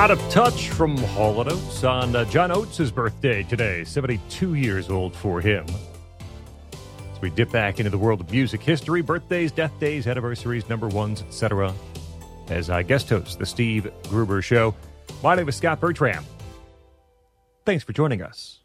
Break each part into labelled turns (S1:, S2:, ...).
S1: Out of Touch from Hall & Oates on John Oates' birthday today. 72 years old for him. As we dip back into the world of music history, birthdays, death days, anniversaries, number ones, etc. As I guest host the Steve Gruber Show. My name is Scott Bertram. Thanks for joining us.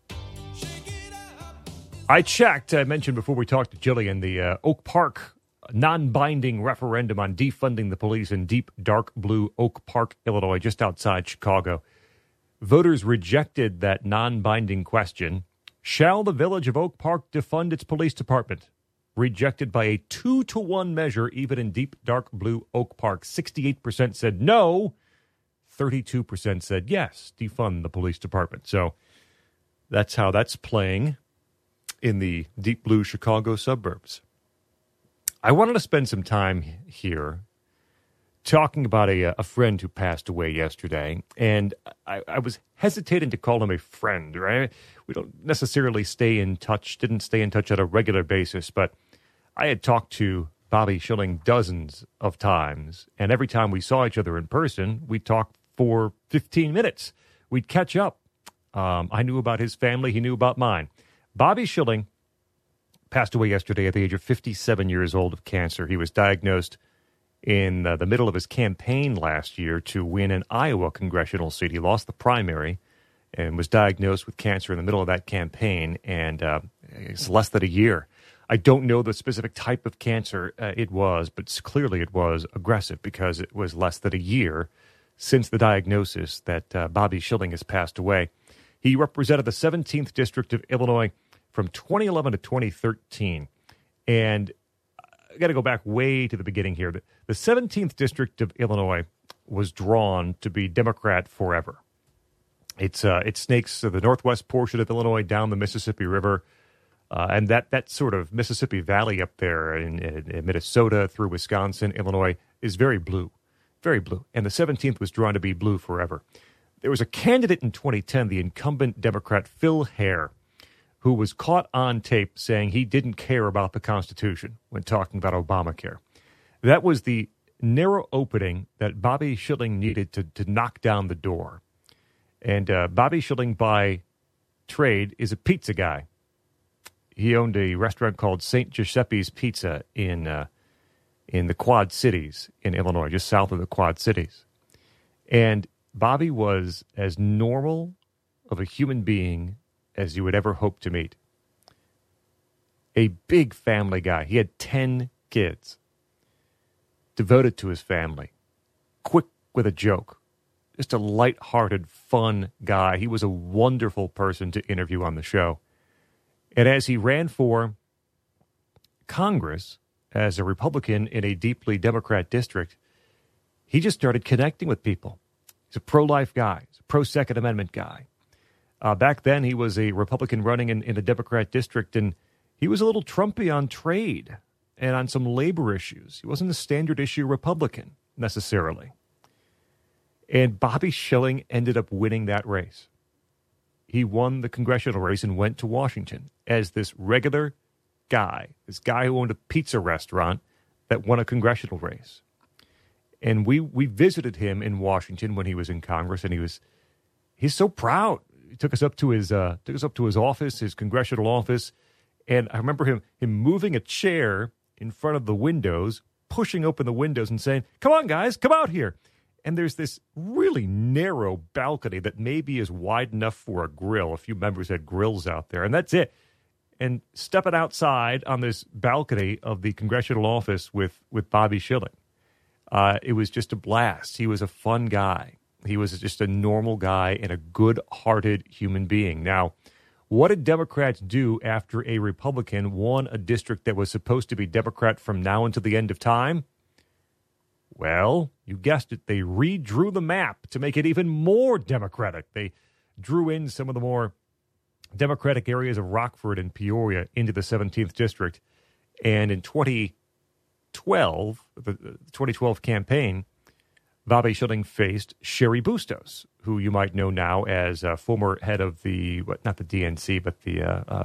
S1: I checked, I mentioned before we talked to Jillian, the Oak Park non-binding referendum on defunding the police in deep, dark blue Oak Park, Illinois, just outside Chicago. Voters rejected that non-binding question. Shall the village of Oak Park defund its police department? Rejected by a 2-to-1 measure, even in deep, dark blue Oak Park. 68% said no. 32% said yes, defund the police department. So that's how that's playing in the deep blue Chicago suburbs. I wanted to spend some time here talking about a friend who passed away yesterday, and I was hesitating to call him a friend, right? We don't necessarily didn't stay in touch on a regular basis, but I had talked to Bobby Schilling dozens of times, and every time we saw each other in person, we'd talk for 15 minutes. We'd catch up. I knew about his family. He knew about mine. Bobby Schilling passed away yesterday at the age of 57 years old of cancer. He was diagnosed in the middle of his campaign last year to win an Iowa congressional seat. He lost the primary and was diagnosed with cancer in the middle of that campaign, and it's less than a year. I don't know the specific type of cancer it was, but clearly it was aggressive because it was less than a year since the diagnosis that Bobby Schilling has passed away. He represented the 17th District of Illinois from 2011 to 2013. And I got to go back way to the beginning here. The 17th District of Illinois was drawn to be Democrat forever. It snakes the northwest portion of Illinois down the Mississippi River, and that sort of Mississippi Valley up there in Minnesota through Wisconsin, Illinois, is very blue, very blue. And the 17th was drawn to be blue forever. There was a candidate in 2010, the incumbent Democrat Phil Hare, who was caught on tape saying he didn't care about the Constitution when talking about Obamacare. That was the narrow opening that Bobby Schilling needed to knock down the door. And Bobby Schilling, by trade, is a pizza guy. He owned a restaurant called St. Giuseppe's Pizza in the Quad Cities in Illinois, just south of the Quad Cities. And Bobby was as normal of a human being as you would ever hope to meet. A big family guy. He had 10 kids. Devoted to his family. Quick with a joke. Just a lighthearted, fun guy. He was a wonderful person to interview on the show. And as he ran for Congress as a Republican in a deeply Democrat district, he just started connecting with people. He's a pro-life guy. He's a pro-Second Amendment guy. Back then, he was a Republican running in a Democrat district, and he was a little Trumpy on trade and on some labor issues. He wasn't a standard issue Republican, necessarily. And Bobby Schilling ended up winning that race. He won the congressional race and went to Washington as this regular guy, this guy who owned a pizza restaurant that won a congressional race. And we visited him in Washington when he was in Congress, and he's so proud. He took us up to his office, his congressional office, and I remember him moving a chair in front of the windows, pushing open the windows and saying, "Come on, guys, come out here." And there's this really narrow balcony that maybe is wide enough for a grill. A few members had grills out there, and that's it. And stepping outside on this balcony of the congressional office with Bobby Schilling, it was just a blast. He was a fun guy. He was just a normal guy and a good-hearted human being. Now, what did Democrats do after a Republican won a district that was supposed to be Democrat from now until the end of time? Well, you guessed it. They redrew the map to make it even more Democratic. They drew in some of the more Democratic areas of Rockford and Peoria into the 17th District. And in 2012, the 2012 campaign, Bobby Schilling faced Cheri Bustos, who you might know now as former head of not the DNC, but the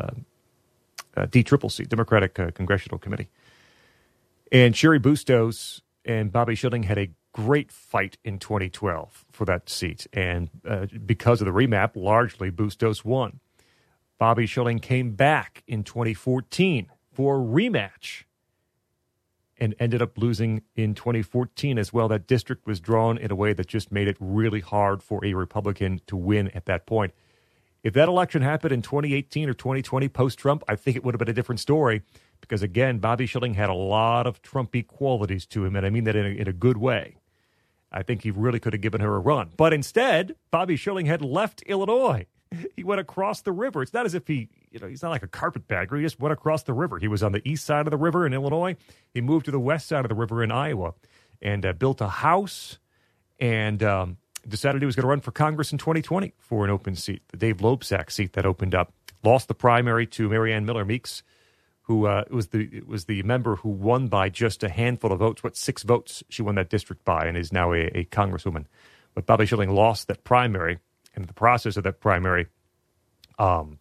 S1: DCCC, Democratic Congressional Committee. And Cheri Bustos and Bobby Schilling had a great fight in 2012 for that seat. And because of the remap, largely Bustos won. Bobby Schilling came back in 2014 for a rematch and ended up losing in 2014 as well. That district was drawn in a way that just made it really hard for a Republican to win at that point. If that election happened in 2018 or 2020 post-Trump, I think it would have been a different story because, again, Bobby Schilling had a lot of Trumpy qualities to him, and I mean that in a good way. I think he really could have given her a run. But instead, Bobby Schilling had left Illinois. He went across the river. It's not as if he's not like a carpetbagger. He just went across the river. He was on the east side of the river in Illinois. He moved to the west side of the river in Iowa and built a house and decided he was going to run for Congress in 2020 for an open seat, the Dave Loebsack seat that opened up. Lost the primary to Marianne Miller Meeks, who was the member who won by just a handful of votes. 6 votes she won that district by and is now a congresswoman. But Bobby Schilling lost that primary. And in the process of that primary, had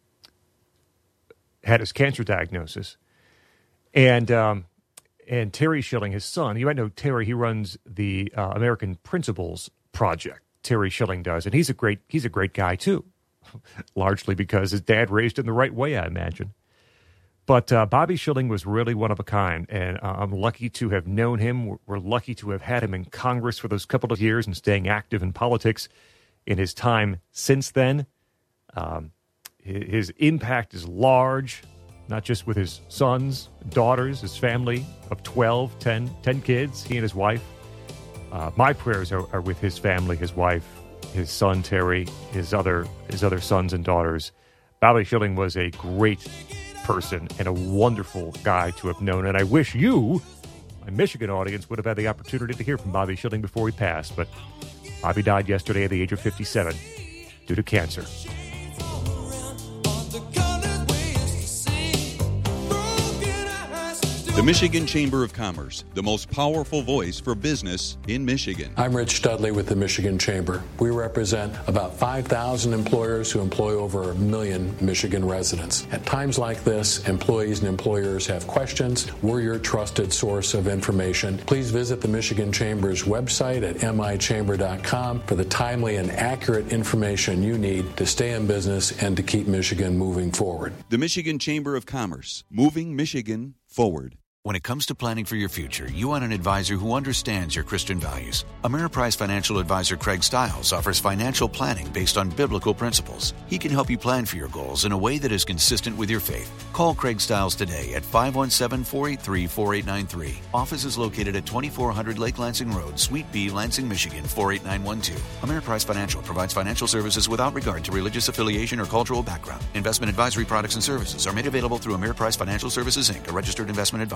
S1: his cancer diagnosis. And Terry Schilling, his son, you might know Terry, he runs the American Principles Project. Terry Schilling does. And he's a great guy, too, largely because his dad raised him the right way, I imagine. But Bobby Schilling was really one of a kind, and I'm lucky to have known him. We're lucky to have had him in Congress for those couple of years and staying active in politics. In his time since then, his impact is large, not just with his sons, daughters, his family of 12, 10 kids, he and his wife. My prayers are with his family, his wife, his son, Terry, his other sons and daughters. Bobby Schilling was a great person and a wonderful guy to have known. And I wish you, my Michigan audience, would have had the opportunity to hear from Bobby Schilling before he passed. But Bobby died yesterday at the age of 57 due to cancer.
S2: The Michigan Chamber of Commerce, the most powerful voice for business in Michigan.
S3: I'm Rich Dudley with the Michigan Chamber. We represent about 5,000 employers who employ over 1 million Michigan residents. At times like this, employees and employers have questions. We're your trusted source of information. Please visit the Michigan Chamber's website at michamber.com for the timely and accurate information you need to stay in business and to keep Michigan moving forward.
S2: The Michigan Chamber of Commerce, moving Michigan forward.
S4: When it comes to planning for your future, you want an advisor who understands your Christian values. Ameriprise financial advisor Craig Stiles offers financial planning based on biblical principles. He can help you plan for your goals in a way that is consistent with your faith. Call Craig Stiles today at 517-483-4893. Office is located at 2400 Lake Lansing Road, Suite B, Lansing, Michigan, 48912. Ameriprise Financial provides financial services without regard to religious affiliation or cultural background. Investment advisory products and services are made available through Ameriprise Financial Services, Inc., a registered investment advisor.